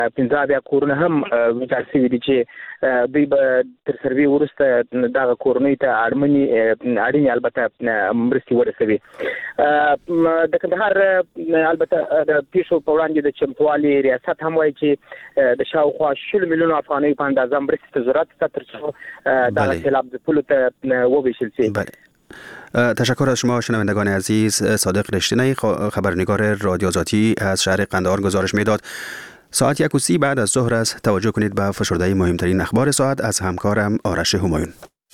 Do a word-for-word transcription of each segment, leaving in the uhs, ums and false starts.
پنځه بیا کورونه هم ویجاړ شوي دي چې دوی به تر سروې وروسته دغه کورنۍ ته اړمنې اړینې البته مرستې ورسوي. د کندهار البته د پیښو په وړاندې د چمتووالي ریاست هم وایي چې د شاوخوا شل میلیونو افغانیو په اندازه مرستې ته ضرورت شته تر څو دغه سیلاب ځپلو ته وویشل شي. تشکر از شما شنوندگان عزیز. صادق رشتینی خبرنگار رادیو آزادی از شهر قندهار گزارش میداد. ساعت یک و سی بعد از ظهر است. توجه کنید به فشرده مهمترین اخبار ساعت از همکارم آرش همایون.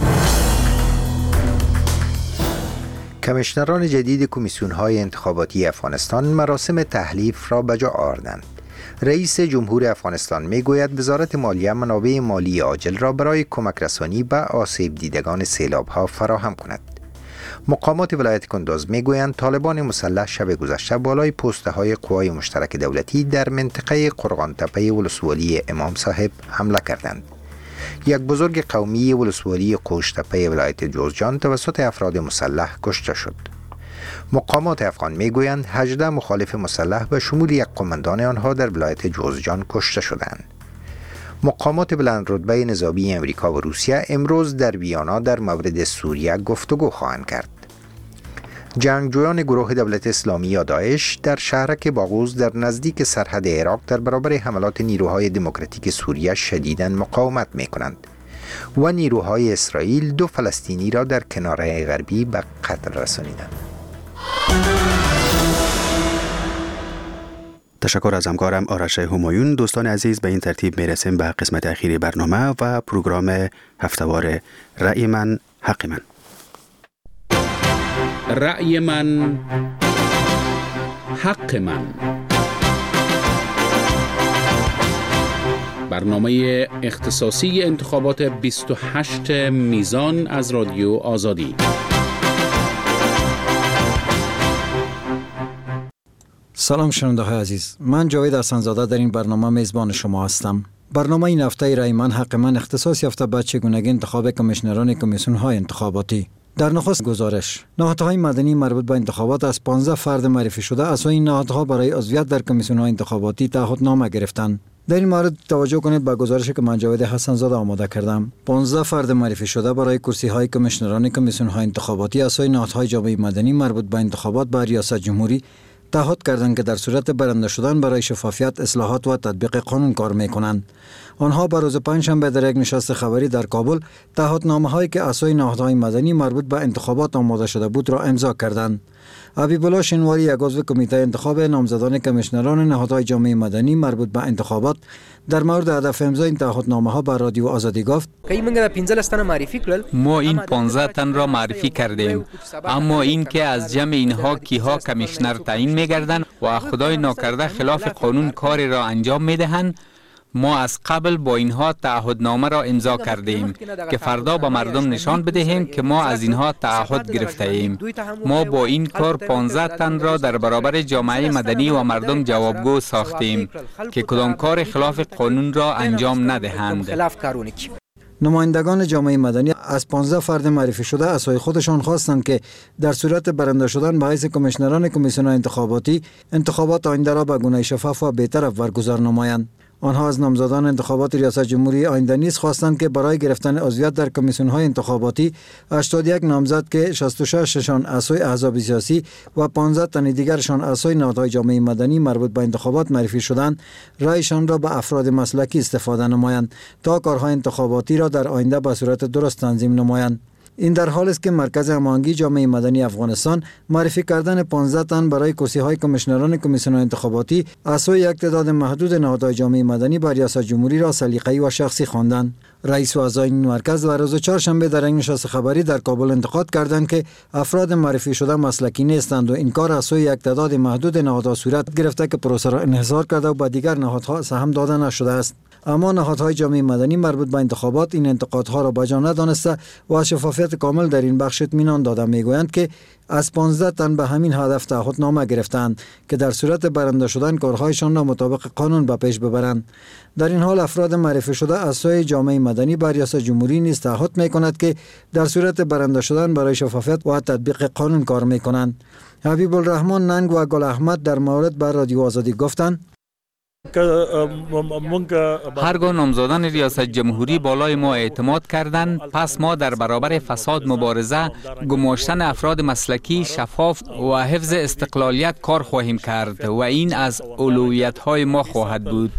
کمیشنران جدید کمیسیون‌های انتخاباتی افغانستان مراسم تحلیف را به جا آوردند. رئیس جمهور افغانستان میگوید وزارت مالیه منابع مالی عاجل را برای کمک رسانی به آسیب دیدگان سیلاب‌ها فراهم کند. مقامات ولایت کندوز میگویند طالبان مسلح شب گذشته بالای پوسته‌های قوای مشترک دولتی در منطقه قرغانتپه ولسوالی امام صاحب حمله کردند. یک بزرگ قومی ولسوالی قوشتپه ولایت جوزجان توسط افراد مسلح کشته شد. مقامات افغان میگویند هجده مخالف مسلح به شمول یک قماندان آنها در ولایت جوزجان کشته شدند. مقامات بلند رتبه نظامی امریکا و روسیه امروز در ویانا در مورد سوریه گفتگو خواهند کرد. جنگجویان گروه دولت اسلامی یا داعش در شهرک باغوز در نزدیک سرحد عراق در برابر حملات نیروهای دموکراتیک سوریه شدیداً مقاومت می‌کنند و نیروهای اسرائیل دو فلسطینی را در کناره غربی به قتل رسانیدند. تشکر از همکارم آرش همایون. دوستان عزیز، به این ترتیب میرسیم به قسمت اخیری برنامه و پروگرام هفته‌وار رأی من حق من. رأی من حق من، برنامه اختصاصی انتخابات بیست و هشت میزان از رادیو آزادی. سلام شنونده های عزیز، من جاوید حسن‌زاده در این برنامه میزبان شما هستم. برنامه این هفته رأی من حق من اختصاص یافته به چگونگی انتخاب کمیشنران کمیسیون های انتخاباتی. در نخست گزارش، نهادهای مدنی مربوط به انتخابات از پانزده فرد معرفی شده از این نهادها برای عضویت در کمیسیون های انتخاباتی تعهدنامه گرفتند. در این مورد توجه کنید به گزارشی که من جاوید حسن‌زاده آماده کردم. پانزده فرد معرفی شده برای کرسی های کمیشنران کمیسیون های انتخاباتی از سوی نهادهای جامعه مدنی مربوط به انتخابات به ریاست جمهوری تعهد کردند که در صورت برنده شدن برای شفافیت، اصلاحات و تطبیق قانون کار می‌کنند. آنها بر روز پنجشنبه در یک نشست خبری در کابل تعهدنامه‌هایی که از سوی نهادهای مدنی مربوط به انتخابات آماده شده بود را امضا کردند. حبیب الله شنواری، یک عضو کمیته انتخاب نامزدان کمیشنران نهادهای جامعه مدنی مربوط به انتخابات، در مورد هدف امضای این تعهدنامه‌ها به رادیو آزادی گفت: ما این پانزده تن را معرفی کردیم، اما این که از جمع اینها کیها کمیشنر تعیین می‌گردند و خدای ناکرده خلاف قانون کاری را انجام می‌دهند، ما از قبل با اینها تعهدنامه را امضا کردیم که فردا به مردم نشان بدهیم که ما از اینها تعهد گرفته ایم. ما با این کار پانزده تن را در برابر جامعه مدنی و مردم جوابگو ساختیم که کدام کار خلاف قانون را انجام ندهند. نمایندگان جامعه مدنی از پانزده فرد معرفی شده از سوی خودشان خواستند که در صورت برنده شدن به حیث کمیشنران کمیسیون انتخاباتی انتخابات آینده را به گونه شفاف و بهتر برگزار نمایند. آنها از نامزدان انتخابات ریاست جمهوری آینده نیز خواستند که برای گرفتن عضویت در کمیسیون‌های انتخاباتی هشتاد و یک نامزد که شصت و شش شان از سوی احزاب سیاسی و پانزده تن دیگرشان از سوی نهادهای جامعه مدنی مربوط به انتخابات معرفی شدند، رأیشان را به افراد مسلکی استفاده نمایند تا کارهای انتخاباتی را در آینده به صورت درست تنظیم نمایند. این در حالی است که مرکز هماهنگی جامعه مدنی افغانستان معرفی کردن پانزده تن برای کرسی‌های کمیشنران کمیسیون انتخاباتی از سوی یک تعداد محدود نهادهای جامعه مدنی بر ریاست جمهوری را سلیقه‌ای و شخصی خواندند. رئیس و اعضای این مرکز در روز چهارشنبه در یک نشست خبری در کابل انتقاد کردند که افراد معرفی شده مسلکی نیستند و این کار از سوی یک تعداد محدود نهادها صورت گرفته که پروسه را انحصار کرده و به دیگر نهادها سهم داده نشده است. اما نهادهای جامعه مدنی مربوط به انتخابات این انتقادها را بجا ندانسته و از شفافیت کامل در این بخش اطمینان داده میگویند که از پانزده تن به همین هدف تعهدنامه گرفتند که در صورت برنده شدن کارهایشان را مطابق قانون به پیش ببرند. در این حال افراد معرفی شده از سوی جامعه مدنی بر ریاست جمهوری نیز تعهد میکند که در صورت برنده شدن برای شفافیت و تطبیق قانون کار میکنند. حبیب الرحمن ننگ و گل احمد در مورد بر رادیو آزادی گفتند: هرگاه نامزدان ریاست جمهوری بالای ما اعتماد کردند، پس ما در برابر فساد مبارزه، گماشتن افراد مسلکی شفاف و حفظ استقلالیت کار خواهیم کرد و این از اولویت‌های ما خواهد بود.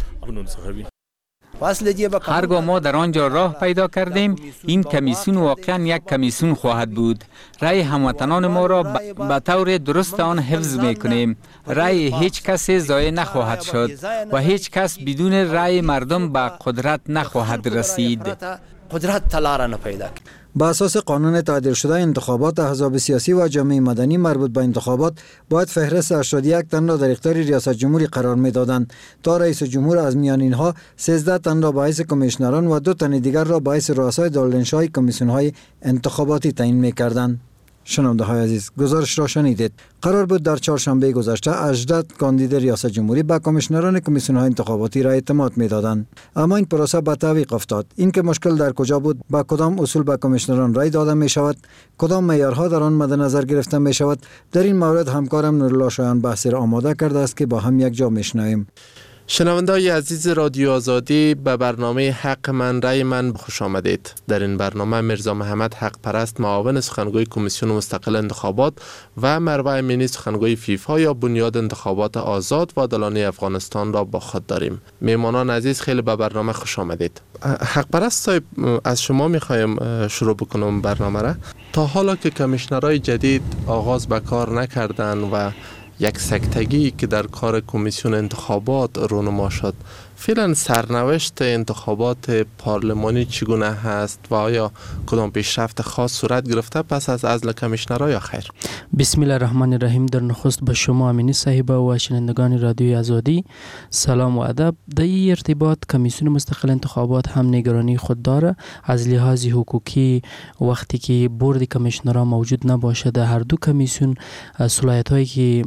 هرگاه ما در آنجا راه پیدا کردیم، این کمیسیون واقعا یک کمیسیون خواهد بود. رأی هموطنان ما را به طور درست آن حفظ میکنیم. رأی هیچ کس ضایع نخواهد شد و هیچ کس بدون رأی مردم به قدرت نخواهد رسید. قدرت تلاره نپیدا. با اساس قانون تعدیل شده انتخابات، احزاب سیاسی و جامعه مدنی مربوط به انتخابات باید فهرست هشتاد و یک تن را در اختیار ریاست جمهوری قرار میدادند تا رئیس جمهور از میان اینها سیزده تن را به حیث کمیشنران و دو تن دیگر را به حیث رؤسای دارالانشای کمیسیون های انتخاباتی تعیین میکردند. شنونده های عزیز، گزارش را شنیدید. قرار بود در چهارشنبه گذشته هجده کاندید ریاست جمهوری به کمیشنران کمیسیون های انتخاباتی را اعتماد میدادند، اما این پروسه به تعویق افتاد. این که مشکل در کجا بود، با کدام اصول به کمیشنران رای داده می شود، کدام معیارها در آن مد نظر گرفته می شود، در این مورد همکارم نورالله شایان بحثی را آماده کرده است که با هم یک جا میشنویم. شنونده‌های عزیز رادیو آزادی، به برنامه حق من رای من خوش آمدید. در این برنامه میرزا محمد حق پرست، معاون سخنگوی کمیسیون مستقل انتخابات، و مروه امینی، سخنگوی فیفا یا بنیاد انتخابات آزاد و عادلانه افغانستان را با خود داریم. میهمانان عزیز، خیلی به برنامه خوش آمدید. حق پرست صاحب، از شما میخوایم شروع بکنم برنامه را. تا حالا که کمیشنرهای جدید آغاز به کار نکردن و یک سکتگی که در کار کمیسیون انتخابات رونما شد، فعلا سرنوشت انتخابات پارلمانی چگونه هست و آیا کدام پیشرفت خاص صورت گرفته پس از عزل کمیشنرها یا خیر؟ بسم الله الرحمن الرحیم. در نخست به شما امینی صاحبه و شنوندگان رادیوی آزادی سلام و ادب. در این ارتباط کمیسیون مستقل انتخابات هم نگرانی خود داره. از لحاظ حقوقی وقتی که بورد کمیشنرها موجود نباشه، در هر دو کمیسیون صلاحیت هایی که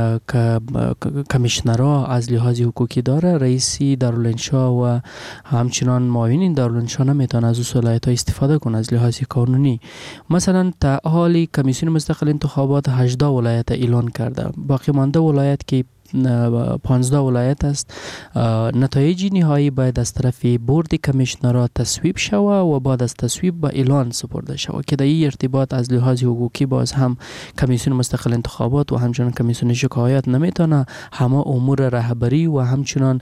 کمیشنرها از لحاظ حقوقی داره، رئیسی دارالانشا و همچنان معاونین دارالانشا نمیتونه از صلاحیت ها استفاده کنه از لحاظ قانونی. مثلا تا حالی کمیسیون مستقل انتخابات هجده ولایت اعلان کرده، باقی مانده ولایت که پانزده ولایت است، نتایج نهایی باید از طرف بورد کمیشنرها تصویب شود و بعد از تصویب به اعلان سپرده شود که در این ارتباط از لحاظ حقوقی باز هم کمیسیون مستقل انتخابات و همچنان کمیسیون شکایت نمیتونه همه امور رهبری و همچنان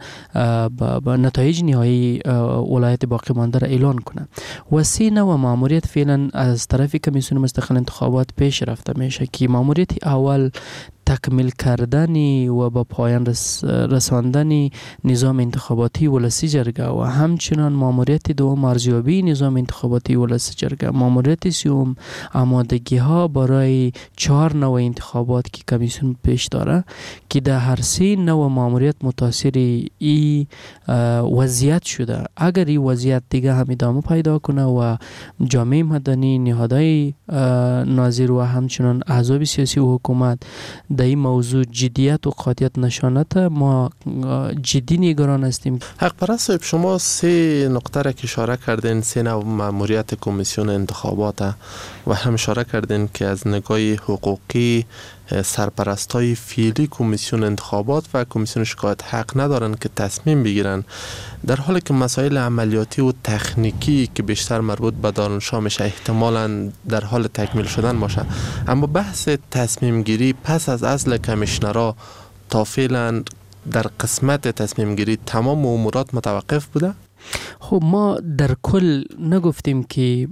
با نتایج نهایی ولایت باقی مانده را اعلان کنه. و سه نوع ماموریت فعلا از طرف کمیسیون مستقل انتخابات پیش رفته میشه که ماموریت اول تکمیل کردن و با پایان رس رساندن نظام انتخاباتی ولسی جرگه و همچنان ماموریت دوم ارزیابی نظام انتخاباتی ولسی جرگه. ماموریت سوم آمادگی ها برای چهار نوع انتخابات که کمیسیون پیش داره که در هر سه نوع ماموریت متاثر ای وضعیت شده. اگر این وضعیت دیگه هم ادامه پیدا کنه و جامعه مدنی، نهادهای ناظر و همچنان احزاب سیاسی و حکومت در این موضوع جدیت و قاطعیت نشانت، ما جدی نگران هستیم. حق پرست صاحب، شما سه نقطه را که اشاره کردین، سه نوع ماموریت کمیسیون انتخابات و هم اشاره کردین که از نگاه حقوقی سرپرستای فعلی کمیسیون انتخابات و کمیسیون شکایت حق ندارن که تصمیم بگیرن، در حالی که مسائل عملیاتی و تکنیکی که بیشتر مربوط به دارالانشا میشه احتمالاً در حال تکمیل شدن باشه. اما بحث تصمیم گیری پس از عزل کمیشنرها تا فعلا در قسمت تصمیم گیری تمام امورات متوقف بوده؟ خب ما در کل نگفتیم که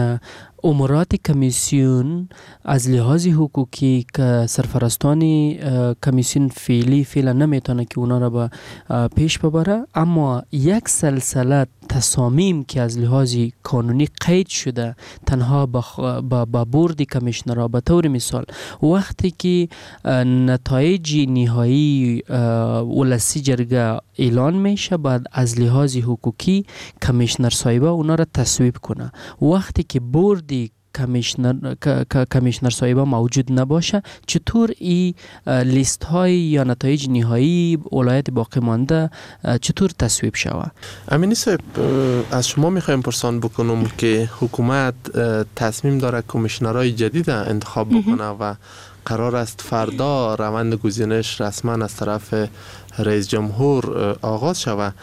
امورات کمیسیون از لحاظ حقوقی که سرپرستان کمیسیون فعلی فعلا نمیتونه که اونا را به پیش ببره، اما یک سلسله تصامیم که از لحاظ قانونی قید شده تنها با با بورد کمیشنرها، به طور مثال وقتی که نتایج نهایی ولسی جرگه اعلان میشه، بعد از لحاظ حقوقی کمیشنر صاحبه اونا را تصویب کنه. وقتی که بورد کمیشنر کمیشنر صاحبه موجود نباشه، چطور این لیست های یا نتایج نهایی ولایت باقی مانده چطور تصویب شود؟ امینی صاحب، از شما میخوایم پرسان بکنم که حکومت تصمیم داره کمیشنرهای جدید انتخاب بکنه و قرار است فردا روند گزینش رسما از طرف رئیس جمهور آغاز شود.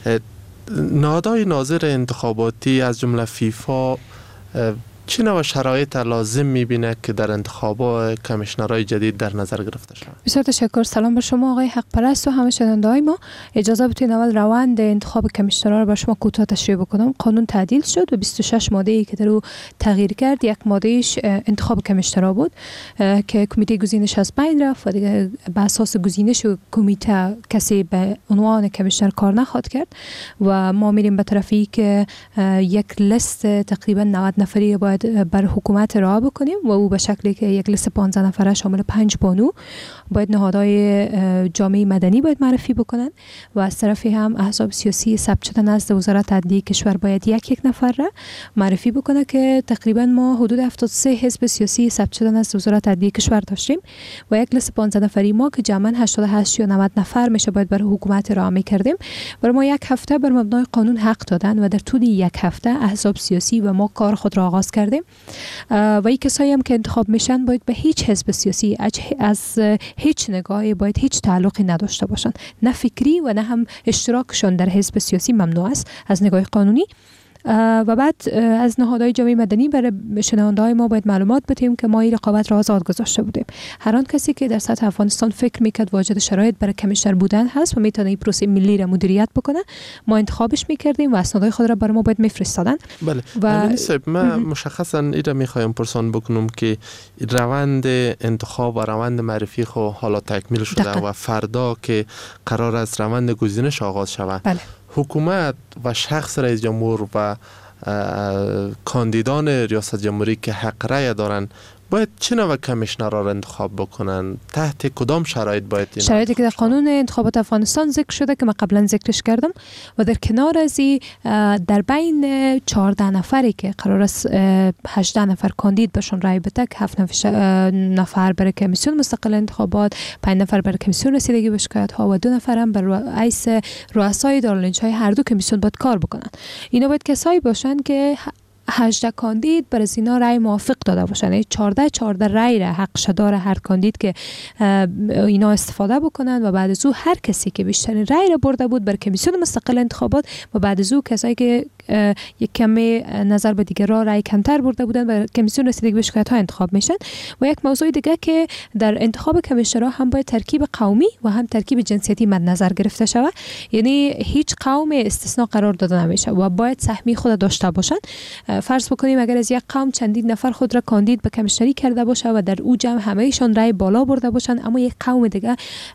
نهادهای ناظر انتخاباتی از جمله فیفا چه نوع شرایط لازم می‌بینه که در انتخابات کمیشنرهای جدید در نظر گرفته شود؟ بسیار تشکر. سلام بر شما آقای حق پرست و همه شنونده‌های ما. اجازه بدید اول روند انتخاب کمیشنرها را بر شما کوتاه تشریح بکنم. قانون تعدیل شد و بیست و شش ماده‌ای که در او تغییر کرد، یک مادهش انتخاب کمیشنرها بود که کمیته گزینش از بین رفت و دیگه بر اساس گزینش کمیته کسی به عنوان کمیشنر کار نخواهد کرد و ما میریم به طرفی که یک لیست تقریبا نود نفری باید بر حکومت راه بکنیم و او به شکلی که یک لیست پانزده نفره شامل پنج بانو باید نهادهای جامعه مدنی باید معرفی بکنن و از طرفی هم احزاب سیاسی ثبت شده نزد وزارت عدلیه کشور باید یک یک نفر را معرفی بکنه که تقریبا ما حدود هفتاد و سه حزب سیاسی ثبت شده نزد وزارت عدلیه کشور داشتیم و یک لیست پانزده نفری ما که جمعاً هشتاد و هشت یا نود نفر میشه باید بر حکومت راه میکردیم. برای ما یک هفته بر مبنای قانون حق دادن و در طول یک هفته احزاب سیاسی و ما کار خود را آغاز کردیم و این کسایی هم که انتخاب میشن باید به هیچ حزب سیاسی از هیچ نگاهی باید هیچ تعلقی نداشته باشن، نه فکری و نه هم اشتراکشون در حزب سیاسی ممنوع است از نگاه قانونی. و بعد از نهادهای جامعه مدنی برای شنونده‌های ما باید معلومات بدیم که ما این رقابت را آزاد گذاشته بودیم. هر آن کسی که در سطح افغانستان فکر میکرد واجد شرایط برای کمیشنر بودن هست و میتونه این پروسه ملی را مدیریت بکنه، ما انتخابش میکردیم و اسنادهای خود را برای ما باید میفرستادن. بله. و صاحب من مشخصا این را میخوایم پرسان بکنم که روند انتخاب و روند معرفی خو حالا تکمیل شده دقیقا. و فردا که قرار است روند گزینش آغاز شود. بله. حکومت و شخص رئیس جمهور و کاندیدان ریاست جمهوری که حق رأی دارند باید چه نوع کمیشنرها را انتخاب بکنن؟ تحت کدام شرایط باید این شرایطی که در قانون انتخابات افغانستان ذکر شده که من قبلا ذکرش کردم و در کنار از این در بین چهارده نفری که قرار است هجده نفر کاندید بهشون رأی بده که هفت نفر برای کمیسیون مستقل انتخابات، پنج نفر برای کمیسیون رسیدگی به شکایت ها و دو نفر هم بر رئیس رؤسای دارالانشای هر دو کمیسیون باید کار بکنن. اینا باید کسایی باشن که هجده کاندید بر از اینا رأی موافق داده باشن، یعنی چهارده چهارده رأی را حق شدار هر کاندید که اینا استفاده بکنن و بعد از او هر کسی که بیشترین رأی را برده بود بر کمیسیون مستقل انتخابات و بعد از او کسایی که یک کمی نظر به دیگر را رأی کمتر برده بودن بر کمیسیون رسیدگی به شکایت ها انتخاب میشن. و یک موضوع دیگه که در انتخاب کمیشنرها هم باید ترکیب قومی و هم ترکیب جنسیتی مد نظر گرفته شود، یعنی هیچ قوم استثناء قرار داده نمیشه و باید سهمی خود داشته باشن. فرض بکنیم اگر از یک قوم چندین نفر خود را کاندید به کمیشنری کرده باشه و در او جمع همهشان رأی بالا برده باشن اما یک قوم دیگه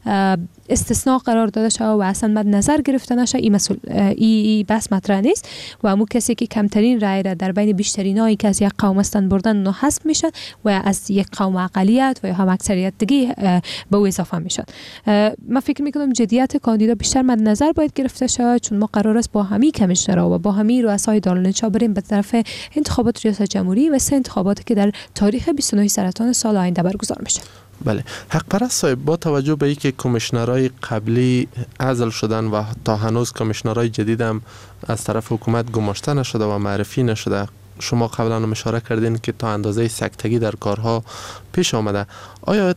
استثناء قرار داده شده و اصلا مد نظر گرفته نشه، این مسئول ای بس مطرح نیست و همون کسی که کمترین رأی را در بین بیشترینایی که از یک قوم هستند بردن اونها حذف میشن و از یک قوم اقلیت و یا هم اکثریت دیگه به او اضافه میشن. من فکر میکنم جدیت کاندیدا بیشتر مد نظر باید گرفته شود چون ما قرار است با همین کمیشنرها و با همین رؤسای دارالانشا بریم به طرف انتخابات ریاست جمهوری و سه انتخاباتی که در تاریخ بیست و نه سرطان سال آینده برگزار میشه. بله. حق پرست صاحب با توجه به اینکه کمیشنرهای قبلی عزل شدن و تا هنوز کمیشنرهای جدید هم از طرف حکومت گماشته نشده و معرفی نشده، شما قبلا هم اشاره کردین که تا اندازه سکتگی در کارها پیش آمده، آیا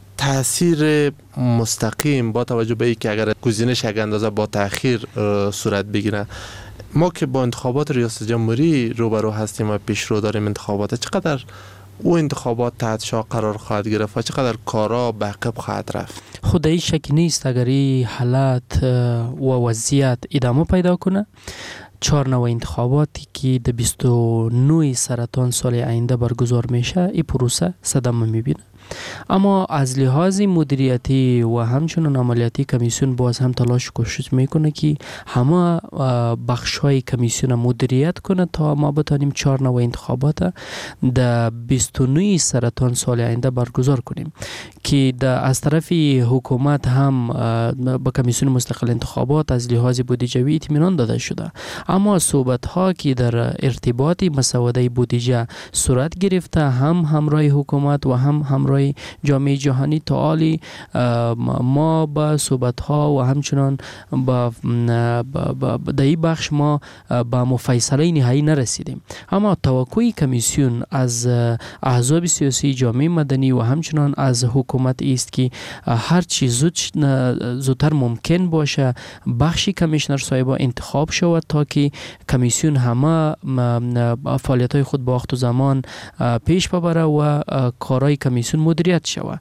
تأثیر مستقیم با توجه به اینکه اگر گزینش یک اندازه با تأخیر صورت بگیره، ما که با انتخابات ریاست جمهوری روبرو هستیم و پیشرو داریم انتخابات، چقدر او انتخابات تحت شعاع قرار خواهد گرفت و چقدر کارا به عقب خواهد رفت؟ خود این شک نیست اگر این حالت و وضعیت ادامه پیدا کنه، چهار نوع انتخاباتی که در بیست و نه سرطان سال آینده برگزار میشه این پروسه صدمه میبینه. اما از لحاظ مدیریتی و همچنان عملیاتی کمیسیون باز هم تلاش کوشش میکنه که همه بخش های کمیسیون مدیریت کنه تا ما بتانیم چهار نوع انتخابات در بیست و نه سرطان سال آینده برگزار کنیم که از طرف حکومت هم با کمیسیون مستقل انتخابات از لحاظ بودجوی اطمینان داده شده، اما صحبت ها که در ارتباط مسوده بودجه صورت گرفته هم همراه حکومت و هم همراه همراه جامعه جهانی تا حالی ما با صحبت ها و همچنان با در این بخش ما با مفصله نهایی نرسیدیم. اما توقع کمیسیون از احزاب سیاسی، جامعه مدنی و همچنان از حکومت است که هر چی زود زودتر ممکن باشه بخشی کمیشنر صاحب انتخاب شود تا که کمیسیون همه فعالیت های خود با وقت و زمان پیش ببره و کارهای کمیسیون مدیریت شود.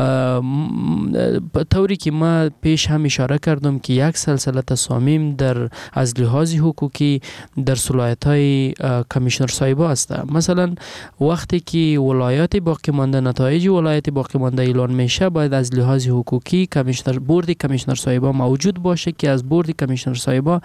طوری که ما پیش هم اشاره کردم که یک سلسله تصامیم در از لحاظ حقوقی در صلاحیت های کمیشنر صاحب است. مثلا وقتی که ولایت باقی مانده، نتایج ولایت باقی مانده اعلان میشه، باید از لحاظ حقوقی کمیشنر بورد کمیشنر صاحب موجود باشه که از بورد کمیشنر صاحب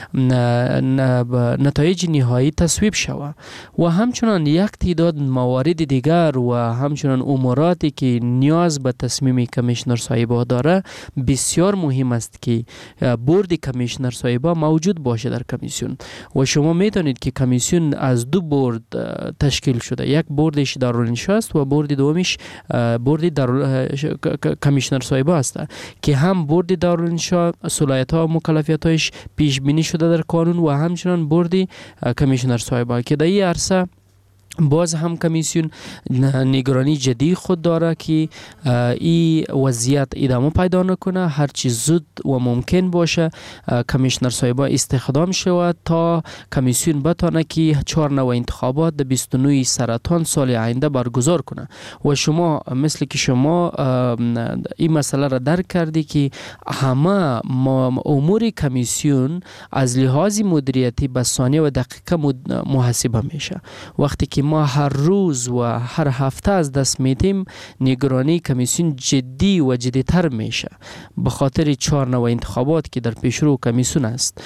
نتایج نهایی تصویب شود. و همچنان یک تعداد موارد دیگر و همچنان اموراتی که نیاز به تصمیم کمیشنر صاحب داره بسیار مهم است که بورد کمیشنر صاحب موجود باشه در کمیسیون. و شما میدانید که کمیسیون از دو بورد تشکیل شده، یک بوردش دارالانشا است و بورد دومیش بورد دار کمیشنر صاحب است که هم بورد دارالانشا صلاحیت ها و مکلفیت هایش پیش بینی شده در قانون و همچنان بورد کمیشنر صاحب که در این عرصه باز هم کمیسیون نگرانی جدی خود داره که این وضعیت ادامه پیدا نکنه، هر چی زود و ممکن باشه کمیشنر صاحب استخدام شود تا کمیسیون بتانه که چهار نوع انتخابات در بیست و نه سرطان سال آینده برگزار کنه. و شما مثل که شما این مسئله را درک کردی که همه امور کمیسیون از لحاظ مدیریتی به ثانیه و دقیقه محاسبه میشه. وقتی که ما هر روز و هر هفته از دست میدیم نگرانی کمیسیون جدی و جدیتر میشه به خاطر چهار نوع انتخابات که در پیشرو کمیسیون است.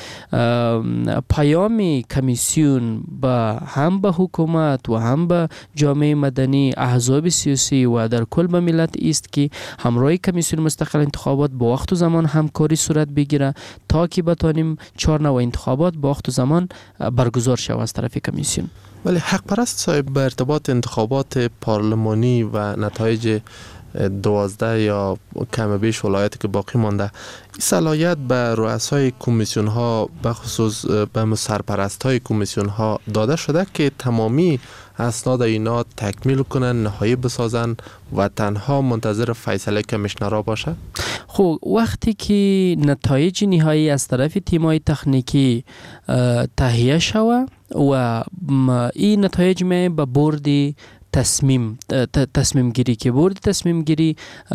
پیام کمیسیون به هم به حکومت و هم به جامعه مدنی، احزاب سیاسی و در کل به ملت است که همراه کمیسیون مستقل انتخابات با وقت و زمان همکاری صورت بگیره تا که بتانیم چهار نوع انتخابات با وقت و زمان برگزار شود از طرف کمیسیون. ولی حق پرست صاحب به ارتباط انتخابات پارلمانی و نتایج دوازده یا کم بیش ولایتی که باقی مانده، این صلاحیت به رؤسای کمیسیون ها به خصوص به سرپرست های کمیسیون ها داده شده که تمامی اسناد اینا تکمیل کنن، نهایی بسازن و تنها منتظر فیصله کمیشنرها باشه؟ خب وقتی که نتایج نهایی از طرف تیمای تکنیکی تهیه شود و این نتایج می به بورد تصمیم تصمیم گیری که بورد تصمیم گیری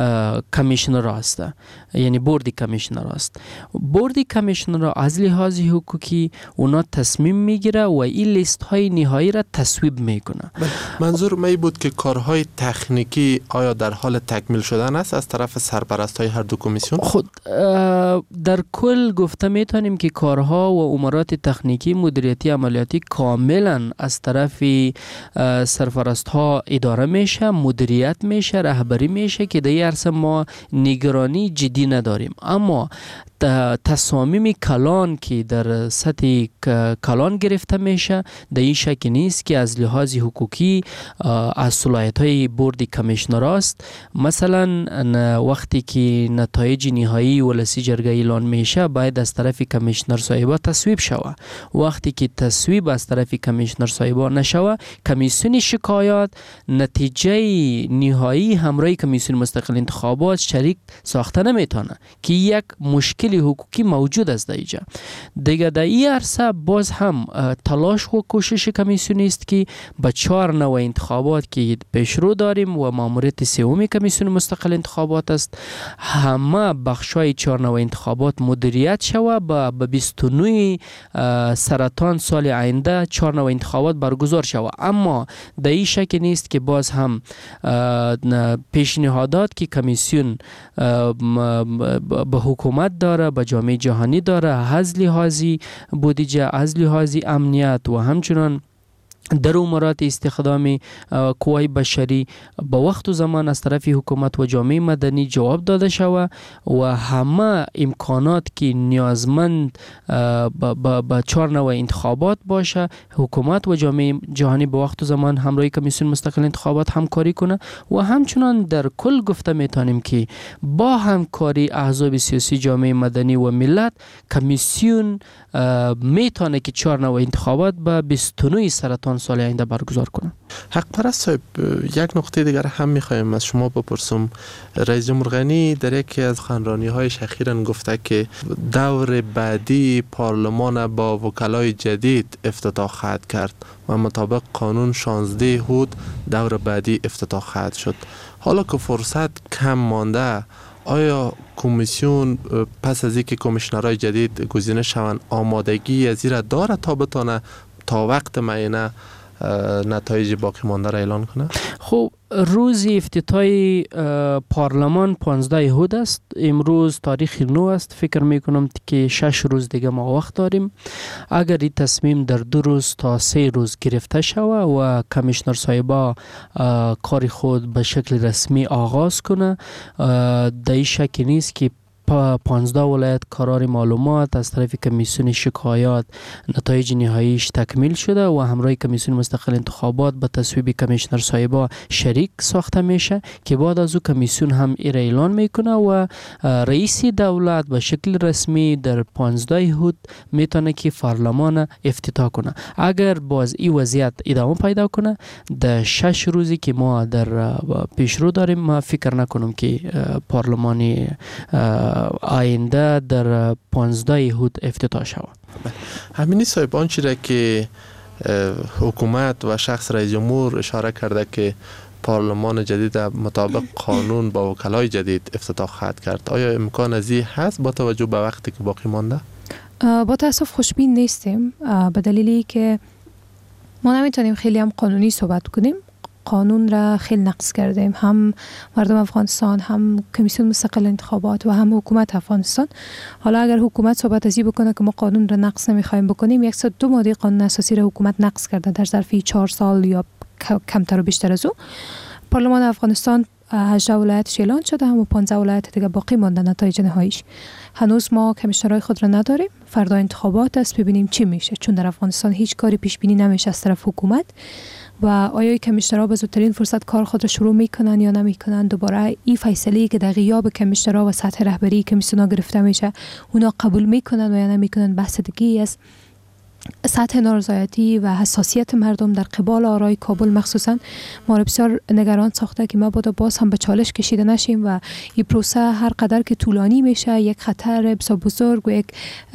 کمیشنر است، یعنی بورد کمیشنر است. بورد کمیشنر از لحاظ حقوقی اونا تصمیم میگیره و این لیست های نهایی را تصویب میکنه. منظور می بود که کارهای تکنیکی آیا در حال تکمیل شدن است از طرف سرپرست های هر دو کمیسیون؟ خود در کل گفته میتونیم که کارها و امورات تکنیکی، مدیریتی، عملیاتی کاملا از طرف سرپرست ها اداره میشه، مدیریت میشه، رهبری میشه که در این عرصه ما نگرانی جدی نداریم. اما تصامیم کلان که در سطح کلان گرفته میشه در این شک نیست که از لحاظ حقوقی از صلاحیت های بورد کمیشنر است. مثلا وقتی که نتایج نهایی ولسی جرگه اعلان میشه باید از طرف کمیشنر صاحب تصویب شود. وقتی که تصویب از طرف کمیشنر صاحب نشود، کمیسیون شکایات نتیجه نهایی همراه کمیسیون مستقل انتخابات شریک ساخته نمیتونه که یک مشکل حقوقی موجود است در اینجا. دیگه در این عرصه باز هم تلاش و کوشش کمیسیون است که به چهار نوع انتخابات که پیشرو داریم و ماموریت سوم کمیسیون مستقل انتخابات است، همه بخشای چهار نوع انتخابات مدیریت شود به بیست و نه سرطان سال آینده چهار نوع انتخابات برگزار شود. اما در این شک نیست که باز هم پیشنهادات که کمیسیون به حکومت داره، به جامعه جهانی داره، از لحاظ بودجه، از لحاظ امنیت و همچنان در امورات استخدام قوای بشری با وقت و زمان از طرف حکومت و جامعه مدنی جواب داده شود و همه امکانات که نیازمند با چهار نوع انتخابات باشه، حکومت و جامعه جهانی با وقت و زمان همراه کمیسیون مستقل انتخابات همکاری کنه و همچنان در کل گفته میتونیم که با همکاری احزاب سیاسی، جامعه مدنی و ملت، کمیسیون میتونه که چهار نوع انتخابات به بیست و نه سرطان سال آینده برگزار کنه. حق پرست صاحب، یک نکته دیگر هم میخوایم از شما بپرسم. رئیس جمهور غنی در یکی از سخنرانی های اخیراً گفته که دور بعدی پارلمان با وکلای جدید افتتاح خواهد کرد و مطابق قانون شانزده هود دور بعدی افتتاح خواهد شد. حالا که فرصت کم مانده، آیا کمیسیون پس از اینکه کمیشنرهای جدید گزینه شوند آمادگی از این داره تا بتونه تا وقت معینه نتایج باقی مانده را اعلان کنه؟ خب روز افتتاح پارلمان پانزده هود است. امروز تاریخ نو است. فکر میکنم که شش روز دیگه ما وقت داریم. اگر این تصمیم در دو روز تا سه روز گرفته شود و کمیشنر صاحبا کار خود به شکل رسمی آغاز کنه، در این شک نیست که پانزده ولایت قرار معلومات از طرف کمیسیون شکایات نتایج نهاییش تکمیل شده و همراه کمیسیون مستقل انتخابات به تصویب کمیشنر صاحبا شریک ساخته میشه که بعد از او کمیسیون هم ایره اعلان میکنه و رئیس دولت به شکل رسمی در پانزده هود میتونه که پارلمان افتتاح کنه. اگر باز این وضعیت ادامه پیدا کنه، در شش روزی که ما در پیشرو داریم، ما فکر نکنم که پارلمانی آینده در پانزده هود افتتاح شود. همینی صاحب، آنچه را که حکومت و شخص رئیس جمهور اشاره کرده که پارلمان جدید مطابق قانون با وکلای جدید افتتاح خواهد کرد، آیا امکان از این هست با توجه به وقتی که باقی مانده؟ با تاسف خوشبین نیستیم، به دلیلی که ما نمیتونیم خیلی هم قانونی صحبت کنیم. قانون را خیلی نقض کردیم، هم مردم افغانستان، هم کمیسیون مستقل انتخابات و هم حکومت افغانستان. حالا اگر حکومت صحبت ازی بکنه که ما قانون را نقض نمیخوایم بکنیم، صد و دو ماده قانون اساسی را حکومت نقض کرده در ظرف چهار سال یا کمتر و بیشتر از او. پارلمان افغانستان هجده ولایتش اعلان شده، هم و پانزده ولایت دیگه باقی مانده نتایج نهاییش. هنوز ما کمیشنرهای خود را نداریم. فردا انتخابات است، ببینیم چی میشه، چون در افغانستان هیچ کاری پیش بینی نمیشه از طرف حکومت. و آیا کمیشنرها به زودترین فرصت کار خود را شروع میکنن یا نمیکنن؟ دوباره این فیصله که در غیاب کمیشنرها و سطح رهبری کمیسیون‌ها گرفته میشه، اونا قبول میکنن و یا نمیکنن بحث دیگه است. سطح نارضایتی و حساسیت مردم در قبال آرای کابل مخصوصا ما را بسیار نگران ساخته که ما باید باز هم به چالش کشیده نشیم و این پروسه هر قدر که طولانی میشه یک خطر بسیار بزرگ و یک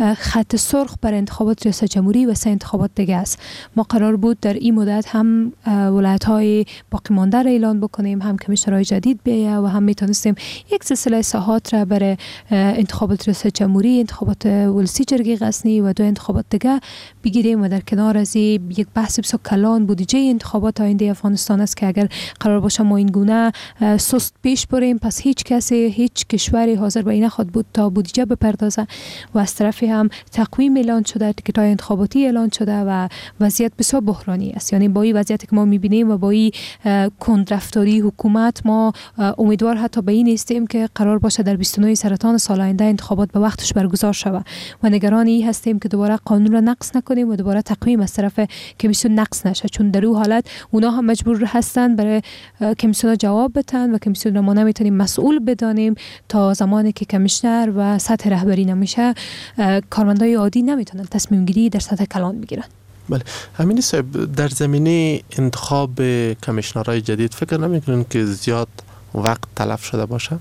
خط سرخ بر انتخابات ریاست جمهوری و سه انتخابات دیگه است. ما قرار بود در این مدت هم ولایت های باقی مانده را اعلان بکنیم، هم کمیشنرهای جدید بیایه و هم میتونستیم یک سلسله اصلاحات را برای انتخابات ریاست جمهوری، انتخابات ولسی جرگه غزنی و دو انتخابات دیگه بگیریم. و در کنار از یک بحث بسیار کلان بودجه انتخابات آینده افغانستان است که اگر قرار باشه ما این گونه سست پیش بریم، پس هیچ کسی، هیچ کشوری حاضر به این نخواد بود تا بودجه بپردازه. و از طرفی هم تقویم اعلان شده، تیکت‌های انتخاباتی اعلان شده و وضعیت بسیار بحرانی است. یعنی با این وضعیتی که ما می‌بینیم و با این کندرفتاری حکومت، ما امیدوار حتی به این نیستیم که قرار باشه در بیست و نه سرطان سال آینده انتخابات به وقتش برگزار شود. و نگران این هستیم که دوباره قانون را نقض نکنیم و دوباره تقویم از طرف کمیسیون نقض نشه، چون در اون حالت اونا هم مجبور هستن برای کمیسیون جواب بدن و کمیسیون را ما نمیتونیم مسئول بدانیم تا زمانی که کمیشنر و سطح رهبری نمیشه. کارمندای عادی نمیتونن تصمیم گیری در سطح کلان بگیرن. بله، همینی صاحب، در زمینه انتخاب کمیشنرهای جدید فکر نمیکنین که زیاد وقت تلف شده باشه؟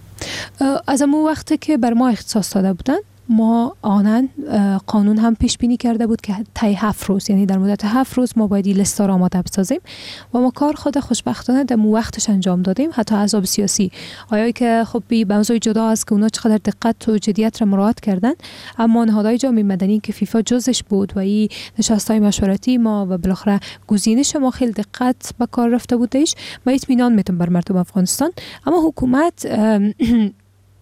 از اون وقتی که بر ما اختصاص داده بودن، ما آنن قانون هم پیش بینی کرده بود که طی هفت روز، یعنی در مدت هفت روز ما باید این لیست را آماده بسازیم و ما کار خود خوشبختانه در وقتش انجام دادیم. حتی احزاب سیاسی، آیا که خب به موضوع جدا است که اونا چقدر دقت و جدیت را مراعات کردن، اما نهادهای جامعه مدنی که فیفا جزش بود و این نشست‌های مشورتی ما و بالاخره گزینش ما خیلی دقت به کار رفته بودش، ما اطمینان میتونم بر مردم افغانستان. اما حکومت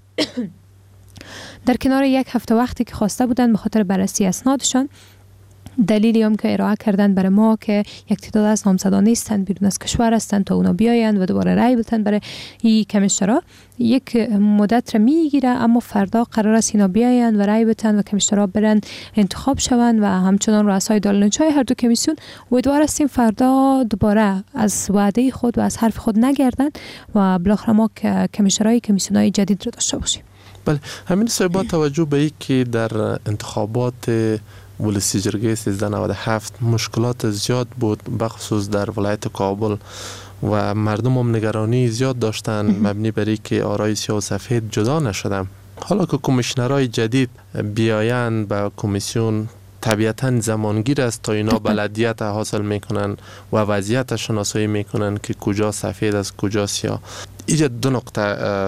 در کنار یک هفته وقتی که خواسته بودن به خاطر بررسی اسنادشان دلیلی هم که ارائه کردن برای ما که یک تعداد از نامزدان نیستند، بیرون از کشور هستند تا اونا بیاین و دوباره رای بدن برای این کمیشنرها. یک مدت را میگیره، اما فردا قرار است اینا بیاین و رای بدن و کمیشنرها برن انتخاب شوند و همچنان رؤسای دارالانشای هر دو کمیسیون. امیدوار هستیم فردا دوباره از وعده خود و از حرف خود نگردن و بالاخره ما کمیشنرهای کمیسیونهای جدید رو داشته باشیم. بله، همین صاحب با توجه به اینکه در انتخابات ولسی جرگه سیزده نود و هفت مشکلات زیاد بود، بخصوص در ولایت کابل، و مردم هم نگرانی زیاد داشتن مبنی بر اینکه آرای سیاه و سفید جدا نشدن. حالا که کمیشنرهای جدید بیاین به کمیسیون، طبیعتاً زمانگیر است تا اینا بلدیت حاصل میکنن و وضعیت شناسایی میکنن که کجا سفید است کجا سیاه. اینجا دو نقطه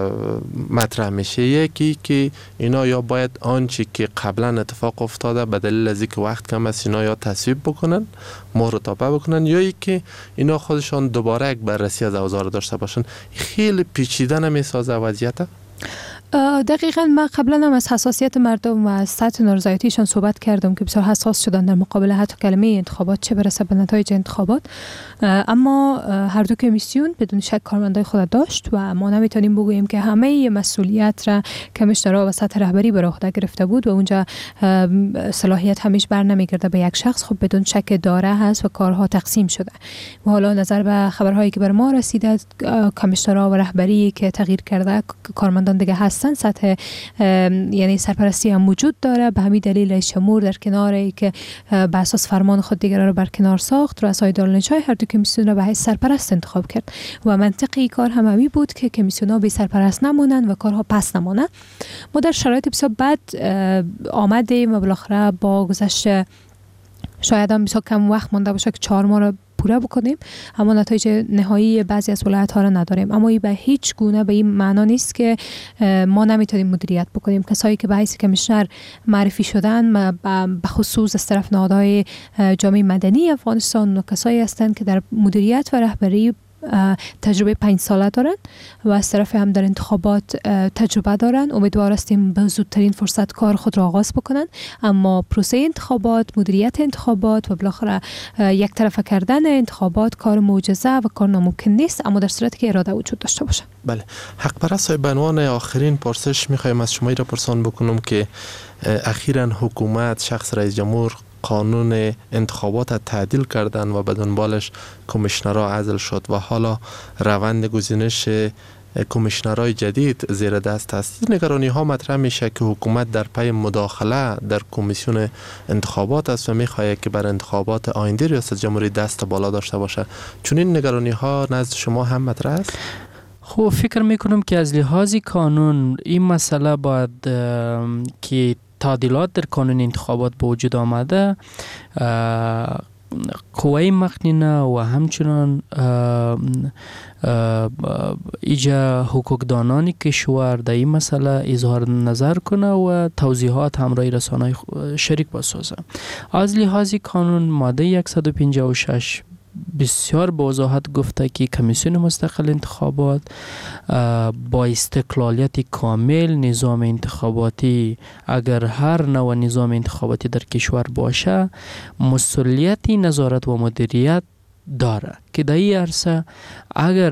مطرح میشه. یکی که اینا یا باید آنچه که قبلا اتفاق افتاده به دلیل از اینکه وقت کم است اینا یا تصویب بکنن، مهر تابع بکنن، یا اینکه اینا خودشان دوباره یک بررسی از اوضاع داشته باشن. خیلی پیچیده نمیسازه وضعیت؟ دقیقاً من قبلا هم از حساسیت مردم و از سطح نارضایتیشان صحبت کردم که بسیار حساس شدن در مقابل حتی کلمه انتخابات، چه برسه به نتایج انتخابات. اما هر دو کمیسیون بدون شک کارمندای خود داشت و ما نمیتونیم بگوییم که همه مسئولیت را کمیشنرها و سطح رهبری بر عهده گرفته بود و اونجا صلاحیت همیشه بر نمیگرده به یک شخص. خب بدون شک داره هست و کارها تقسیم شده. و حالا نظر به خبرهایی که بر ما رسیده، کمیشنرها و رهبری که تغییر کرده، کارمندان دیگه هست، سطح یعنی سرپرستی هم وجود داره. به همین دلیل رئیس جمهور در کنار که به اساس فرمان خود دیگر رو برکنار ساخت، رؤسای دارالانشای هر دو کمیسیون را به حیث سرپرست انتخاب کرد و منطقی کار هم همین بود که کمیسیون ها بی سرپرست نمونن و کارها پس نمونن. ما در شرایط بسیار بد آمدیم و بالاخره با گذشت شاید هم بسیار کم وقت مانده باشه که چهار ماه را پوره بکنیم، اما نتایج نهایی بعضی از ولایت ها را نداریم. اما این به هیچ گونه به این معنا نیست که ما نمیتونیم مدیریت بکنیم. کسایی که به حیث کمیشنر معرفی شدن به خصوص از طرف نهادهای جامعه مدنی افغانستان و کسایی هستند که در مدیریت و رهبری تجربه پنج ساله دارن و از طرف هم در انتخابات تجربه دارن. امیدوار هستیم به زودترین فرصت کار خود را آغاز بکنن، اما پروسه انتخابات، مدیریت انتخابات و بالاخره یک طرفه کردن انتخابات کار معجزه و کار ناممکن نیست، اما در صورتی که اراده وجود داشته باشه. بله، حق پرست به عنوان آخرین پرسش میخوایم از شما را پرسان بکنم که اخیراً حکومت، شخص رئیس جمهور، قانون انتخابات تعدیل کردن و به دنبالش کمیشنرها عزل شد و حالا روند گزینش کمیشنرهای جدید زیر دست است. نگرانی ها مطرح میشه که حکومت در پی مداخله در کمیسیون انتخابات است و میخواهد که بر انتخابات آینده ریاست جمهوری دست بالا داشته باشه. چون این نگرانی ها نزد شما هم مطرح است؟ خب فکر میکنم که از لحاظ قانون این مسئله باید که تعدیلات در قانون انتخابات به وجود آمده، قوه مقننه و همچنان ایجا حقوقدانان کشور در این مسئله اظهار نظر کنه و توضیحات همراه رسانه‌های شریک بسازه. از لحاظ قانون ماده صد و پنجاه و شش بسیار با وضاحت گفته که کمیسیون مستقل انتخابات با استقلالیت کامل نظام انتخاباتی، اگر هر نوع نظام انتخاباتی در کشور باشه، مسئولیت نظارت و مدیریت داره که در این عرصه اگر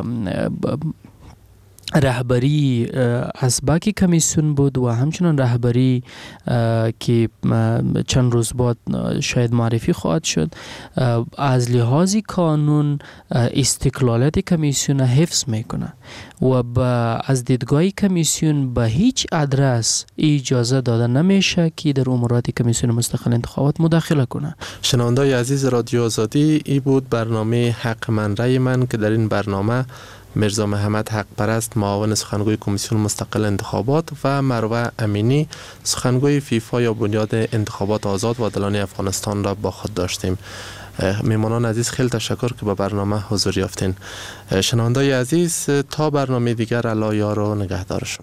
رهبری از باقی کمیسیون بود و همچنان رهبری که چند روز بعد شاید معرفی خواهد شد، از لحاظ قانون استقلالیت کمیسیون حفظ میکنه و از دیدگاه کمیسیون به هیچ ادرس اجازه داده نمیشه که در امورات کمیسیون مستقل انتخابات مداخله کنه. شنونده‌های عزیز رادیو آزادی، ای بود برنامه حق من رای من که در این برنامه مرزا محمد حق پرست، معاون سخنگوی کمیسیون مستقل انتخابات، و مروه امینی، سخنگوی فیفا یا بنیاد انتخابات آزاد و عادلانه افغانستان را با خود داشتیم. میمانان عزیز خیلی تشکر که به برنامه حضور یافتین. شنونده‌های عزیز تا برنامه دیگر، الله یار و نگهدارشون.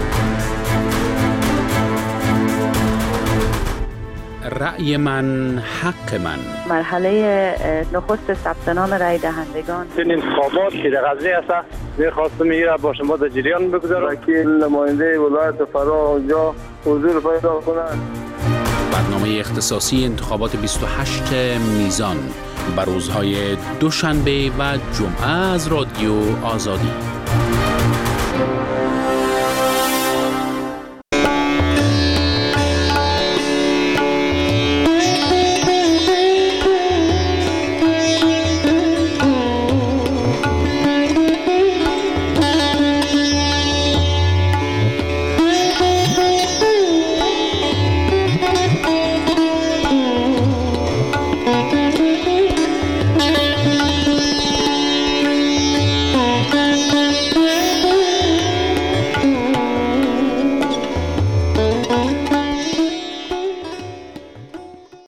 رأی من حق من. مرحله نخست ثبت نام رای دهندگان. این انتخابات که در قضیه است، می‌خواستم میره با شما در جریان بگذارم. وکیل نماینده ولایت فرا اونجا حضور پیدا کنند. برنامه اختصاصی انتخابات بیست و هشت میزان بر روزهای دوشنبه و جمعه از رادیو آزادی.